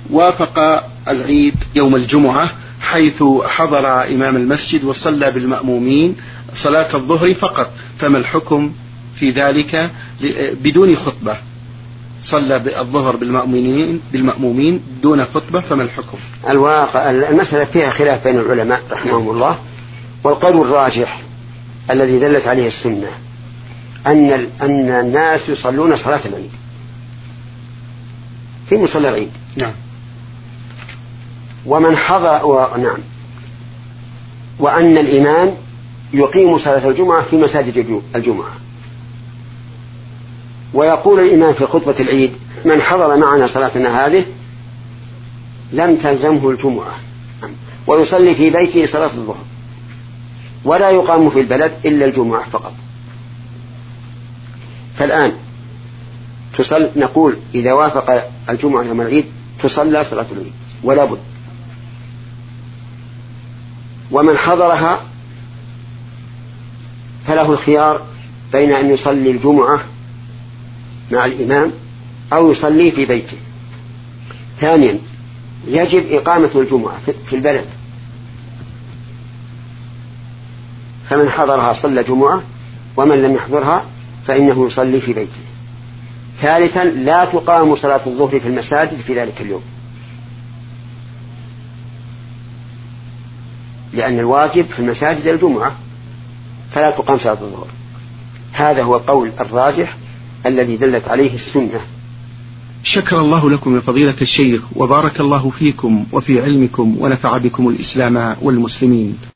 وافق العيد يوم الجمعة حيث حضر إمام المسجد وصلى بالمأمومين صلاة الظهر فقط، فما الحكم في ذلك بدون خطبة؟ صلى الظهر بالمأمومين دون خطبة، فما الحكم؟ الواقع المسألة فيها خلاف بين العلماء رحمهم الله، والقول الراجح الذي دلت عليه السنة أن الناس يصلون صلاة العيد في مصلى العيد. نعم. ومن حضر نعم، وأن الإمام يقيم صلاة الجمعة في مساجد الجمعة، ويقول الإمام في خطبة العيد: من حضر معنا صلاتنا هذه لم تلزمه الجمعة، ويصلي في بيته صلاة الظهر، ولا يقام في البلد إلا الجمعة فقط. فالآن نقول إذا وافق الجمعة يوم العيد تصلى صلاة العيد ولا بد. ومن حضرها فله الخيار بين أن يصلي الجمعة مع الإمام أو يصلي في بيته. ثانيا يجب إقامة الجمعة في البلد، فمن حضرها صلى جمعة، ومن لم يحضرها فإنه يصلي في بيته. ثالثا لا تقام صلاة الظهر في المساجد في ذلك اليوم، لأن الواجب في المساجد الجمعة، فلا تقام صلاة الظهر. هذا هو القول الراجح الذي دلت عليه السنة. شكر الله لكم يا فضيلة الشيخ، وبارك الله فيكم وفي علمكم، ونفع بكم الإسلام والمسلمين.